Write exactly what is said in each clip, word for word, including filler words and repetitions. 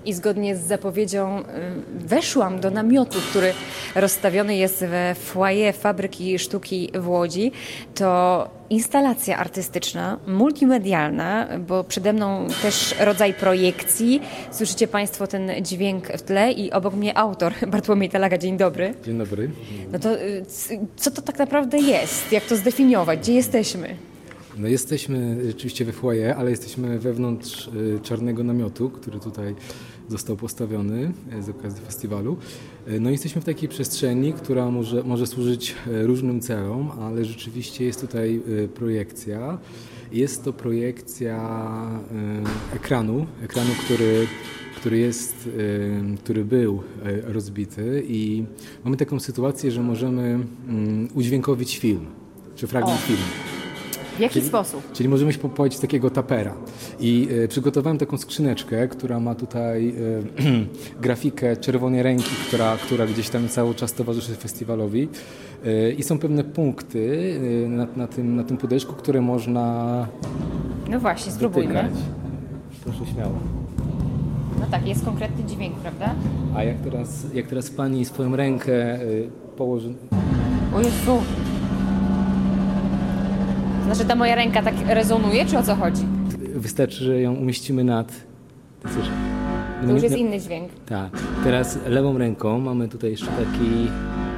i zgodnie z zapowiedzią weszłam do namiotu, który rozstawiony jest we foyer Fabryki Sztuki w Łodzi. To instalacja artystyczna, multimedialna, bo przede mną też rodzaj projekcji. Słyszycie Państwo ten dźwięk w tle i obok mnie autor Bartłomiej Talaga. Dzień dobry. Dzień dobry. No to co to tak naprawdę jest? Jak to zdefiniować? Gdzie jesteśmy? No jesteśmy rzeczywiście we foyer, ale jesteśmy wewnątrz czarnego namiotu, który tutaj został postawiony z okazji festiwalu. No jesteśmy w takiej przestrzeni, która może, może służyć różnym celom, ale rzeczywiście jest tutaj projekcja. Jest to projekcja ekranu, ekranu, który, który jest, który był rozbity i mamy taką sytuację, że możemy udźwiękowić film, czy fragment o. filmu. W jaki czyli, sposób? Czyli możemy się poprowadzić takiego tapera. I e, przygotowałem taką skrzyneczkę, która ma tutaj e, grafikę czerwonej ręki, która, która gdzieś tam cały czas towarzyszy festiwalowi. E, I są pewne punkty e, na, na, tym, na tym pudełeczku, które można No właśnie, spróbujmy. dotykać. Proszę śmiało. No tak, jest konkretny dźwięk, prawda? A jak teraz, jak teraz pani swoją rękę e, położy... O Jezu! Znaczy ta moja ręka tak rezonuje, czy o co chodzi? Wystarczy, że ją umieścimy nad... Słyszę. To już jest inny dźwięk. Tak. Teraz lewą ręką mamy tutaj jeszcze taki...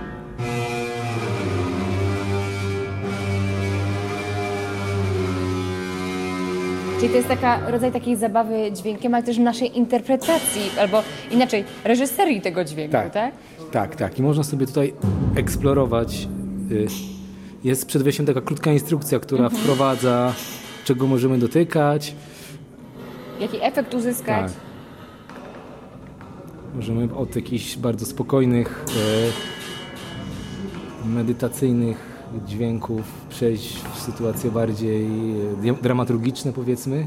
Czyli to jest taka rodzaj takiej zabawy dźwiękiem, ale też naszej interpretacji, albo inaczej, reżyserii tego dźwięku, tak? Tak, tak. tak. I można sobie tutaj eksplorować... Jest przed wejściem taka krótka instrukcja, która mhm. wprowadza, czego możemy dotykać. Jaki efekt uzyskać. Tak. Możemy od jakichś bardzo spokojnych, e, medytacyjnych dźwięków przejść w sytuacje bardziej e, dramaturgiczne, powiedzmy.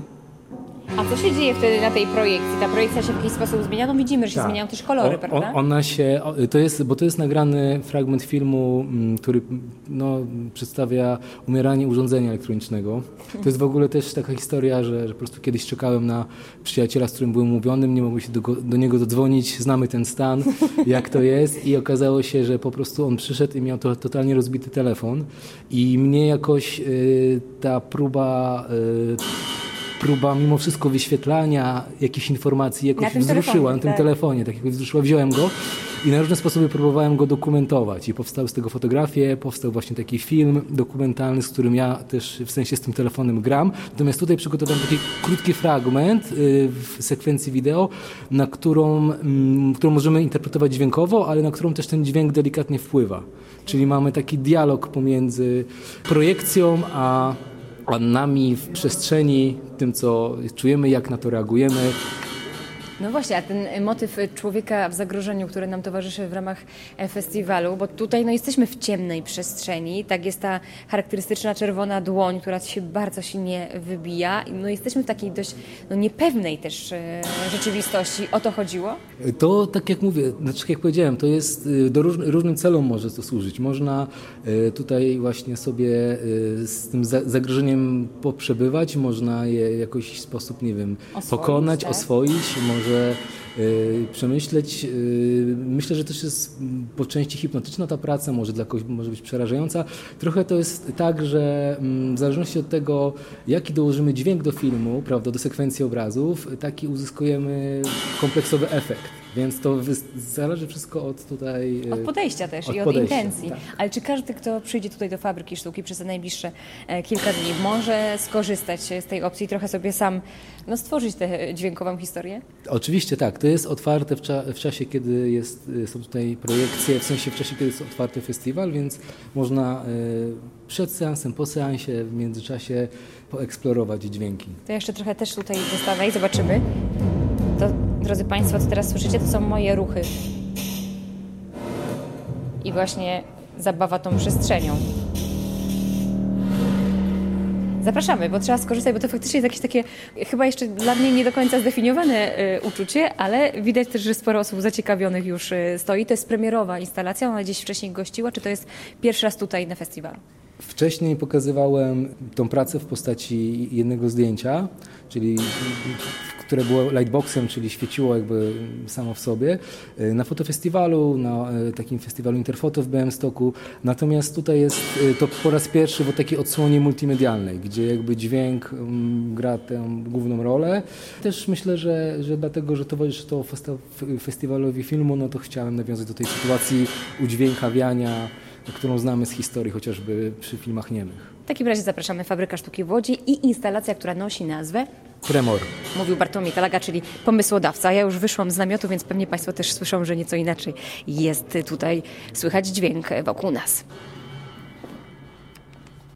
A co się dzieje wtedy na tej projekcji? Ta projekcja się w jakiś sposób zmienia? No widzimy, że się tak. zmieniają też kolory, o, prawda? Ona się, to jest, bo to jest nagrany fragment filmu, który no, przedstawia umieranie urządzenia elektronicznego. To jest w ogóle też taka historia, że, że po prostu kiedyś czekałem na przyjaciela, z którym byłem umówiony, nie mogłem się do, do niego dodzwonić, znamy ten stan, jak to jest i okazało się, że po prostu on przyszedł i miał to totalnie rozbity telefon i mnie jakoś y, ta próba... Y, próba mimo wszystko wyświetlania jakichś informacji jakoś na wzruszyła telefonie, na tym tak. telefonie, tak jakoś wzruszyła, wziąłem go i na różne sposoby próbowałem go dokumentować i powstały z tego fotografie, powstał właśnie taki film dokumentalny, z którym ja też w sensie z tym telefonem gram, natomiast tutaj przygotowałem taki krótki fragment w sekwencji wideo, na którą, którą możemy interpretować dźwiękowo, ale na którą też ten dźwięk delikatnie wpływa, czyli mamy taki dialog pomiędzy projekcją a a nami w przestrzeni, tym co czujemy, jak na to reagujemy. No właśnie, a ten motyw człowieka w zagrożeniu, który nam towarzyszy w ramach festiwalu, bo tutaj no, jesteśmy w ciemnej przestrzeni, tak jest ta charakterystyczna czerwona dłoń, która się bardzo silnie wybija. No, jesteśmy w takiej dość no, niepewnej też e, rzeczywistości. O to chodziło? To tak jak mówię, znaczy jak powiedziałem, to jest do róż, różnym celom może to służyć. Można e, tutaj właśnie sobie e, z tym za, zagrożeniem poprzebywać, można je w jakiś sposób, nie wiem, oswoić, pokonać, tak? oswoić, może Yy, przemyśleć. Yy, myślę, że też jest po części hipnotyczna ta praca, może dla kogoś może być przerażająca. Trochę to jest tak, że mm, w zależności od tego, jaki dołożymy dźwięk do filmu, prawda, do sekwencji obrazów, taki uzyskujemy kompleksowy efekt. Więc to zależy wszystko od tutaj... Od podejścia też od i od podejścia, intencji. Tak. Ale czy każdy, kto przyjdzie tutaj do Fabryki Sztuki przez te najbliższe e, kilka dni, może skorzystać z tej opcji, trochę sobie sam no, stworzyć tę dźwiękową historię? Oczywiście tak. To jest otwarte w, cza- w czasie, kiedy jest, są tutaj projekcje, w sensie w czasie, kiedy jest otwarty festiwal, więc można y, przed seansem, po seansie, w międzyczasie poeksplorować dźwięki. To jeszcze trochę też tutaj zostawię i zobaczymy. To, drodzy Państwo, co teraz słyszycie, to są moje ruchy. I właśnie zabawa tą przestrzenią. Zapraszamy, bo trzeba skorzystać, bo to faktycznie jest jakieś takie, chyba jeszcze dla mnie nie do końca zdefiniowane y, uczucie, ale widać też, że sporo osób zaciekawionych już y, stoi. To jest premierowa instalacja, ona gdzieś wcześniej gościła, czy to jest pierwszy raz tutaj na festiwalu? Wcześniej pokazywałem tą pracę w postaci jednego zdjęcia, czyli w które było lightboxem, czyli świeciło jakby samo w sobie, na fotofestiwalu, na takim festiwalu Interfoto w Białymstoku. Natomiast tutaj jest to po raz pierwszy w takiej odsłonie multimedialnej, gdzie jakby dźwięk gra tę główną rolę. Też myślę, że, że dlatego, że towarzyszy to festiwalowi filmu, no to chciałem nawiązać do tej sytuacji udźwiękawiania, którą znamy z historii, chociażby przy filmach niemych. W takim razie zapraszamy Fabryka Sztuki w Łodzi i instalacja, która nosi nazwę Tremor. Mówił Bartłomiej Kalaga, czyli pomysłodawca. Ja już wyszłam z namiotu, więc pewnie Państwo też słyszą, że nieco inaczej jest tutaj słychać dźwięk wokół nas.